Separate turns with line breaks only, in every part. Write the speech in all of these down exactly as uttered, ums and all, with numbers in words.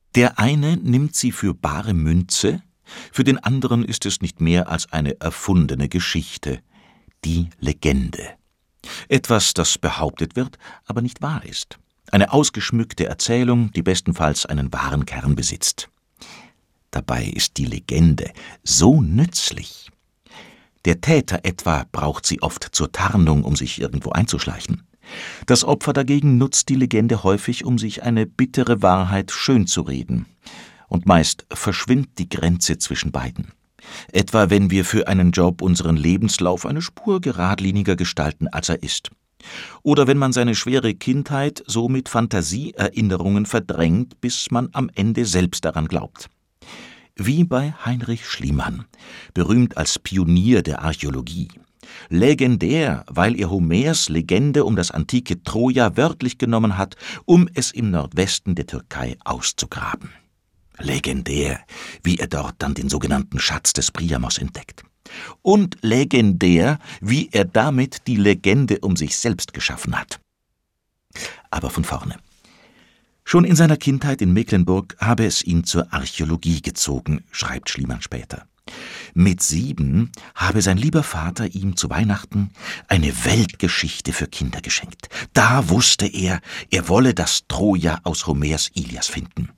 Der eine nimmt sie für bare Münze, für den anderen ist es nicht mehr als eine erfundene Geschichte, die Legende. Etwas, das behauptet wird, aber nicht wahr ist. Eine ausgeschmückte Erzählung, die bestenfalls einen wahren Kern besitzt. Dabei ist die Legende so nützlich. Der Täter etwa braucht sie oft zur Tarnung, um sich irgendwo einzuschleichen. Das Opfer dagegen nutzt die Legende häufig, um sich eine bittere Wahrheit schönzureden. Und meist verschwimmt die Grenze zwischen beiden. Etwa wenn wir für einen Job unseren Lebenslauf eine Spur geradliniger gestalten, als er ist. Oder wenn man seine schwere Kindheit so mit Fantasieerinnerungen verdrängt, bis man am Ende selbst daran glaubt. Wie bei Heinrich Schliemann, berühmt als Pionier der Archäologie. Legendär, weil er Homers Legende um das antike Troja wörtlich genommen hat, um es im Nordwesten der Türkei auszugraben. Legendär, wie er dort dann den sogenannten Schatz des Priamos entdeckt. Und legendär, wie er damit die Legende um sich selbst geschaffen hat. Aber von vorne. Schon in seiner Kindheit in Mecklenburg habe es ihn zur Archäologie gezogen, schreibt Schliemann später. Mit sieben habe sein lieber Vater ihm zu Weihnachten eine Weltgeschichte für Kinder geschenkt. Da wusste er, er wolle das Troja aus Homers Ilias finden.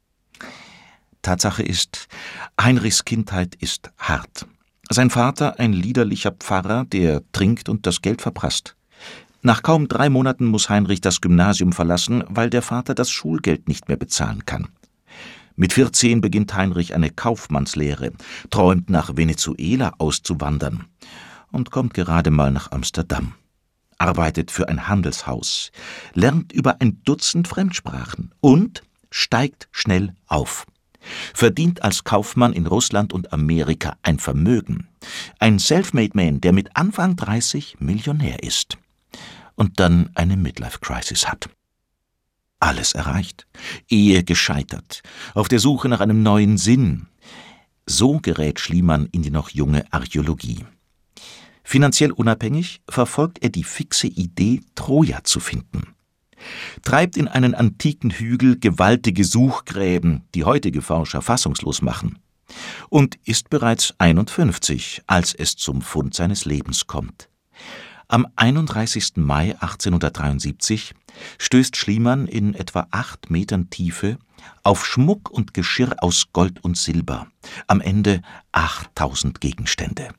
Tatsache ist, Heinrichs Kindheit ist hart. Sein Vater, ein liederlicher Pfarrer, der trinkt und das Geld verprasst. Nach kaum drei Monaten muss Heinrich das Gymnasium verlassen, weil der Vater das Schulgeld nicht mehr bezahlen kann. Mit vierzehn beginnt Heinrich eine Kaufmannslehre, träumt nach Venezuela auszuwandern und kommt gerade mal nach Amsterdam. Arbeitet für ein Handelshaus, lernt über ein Dutzend Fremdsprachen und steigt schnell auf. Verdient als Kaufmann in Russland und Amerika ein Vermögen. Ein Selfmade-Man, der mit Anfang dreißig Millionär ist. Und dann eine Midlife-Crisis hat. Alles erreicht, Ehe gescheitert, auf der Suche nach einem neuen Sinn. So gerät Schliemann in die noch junge Archäologie. Finanziell unabhängig verfolgt er die fixe Idee, Troja zu finden. Treibt in einen antiken Hügel gewaltige Suchgräben, die heutige Forscher fassungslos machen. Und ist bereits einundfünfzig, als es zum Fund seines Lebens kommt. Am einunddreißigsten Mai achtzehnhundertdreiundsiebzig stößt Schliemann in etwa acht Metern Tiefe auf Schmuck und Geschirr aus Gold und Silber, am Ende achttausend Gegenstände.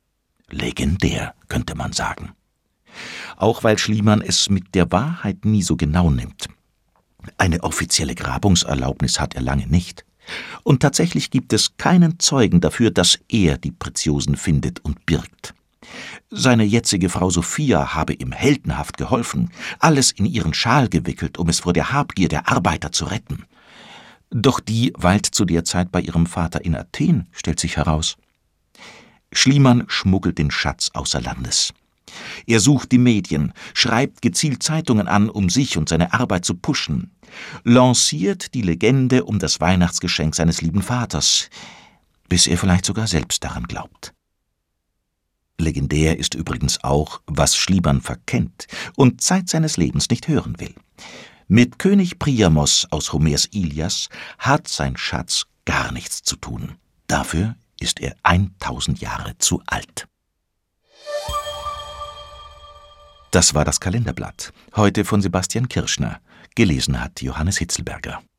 Legendär, könnte man sagen. Auch weil Schliemann es mit der Wahrheit nie so genau nimmt. Eine offizielle Grabungserlaubnis hat er lange nicht. Und tatsächlich gibt es keinen Zeugen dafür, dass er die Preziosen findet und birgt. Seine jetzige Frau Sophia habe ihm heldenhaft geholfen, alles in ihren Schal gewickelt, um es vor der Habgier der Arbeiter zu retten. Doch die weilt zu der Zeit bei ihrem Vater in Athen, stellt sich heraus. Schliemann schmuggelt den Schatz außer Landes. Er sucht die Medien, schreibt gezielt Zeitungen an, um sich und seine Arbeit zu pushen, lanciert die Legende um das Weihnachtsgeschenk seines lieben Vaters, bis er vielleicht sogar selbst daran glaubt. Legendär ist übrigens auch, was Schliemann verkennt und Zeit seines Lebens nicht hören will. Mit König Priamos aus Homers Ilias hat sein Schatz gar nichts zu tun. Dafür ist er tausend Jahre zu alt. Das war das Kalenderblatt, heute von Sebastian Kirschner. Gelesen hat Johannes Hitzelberger.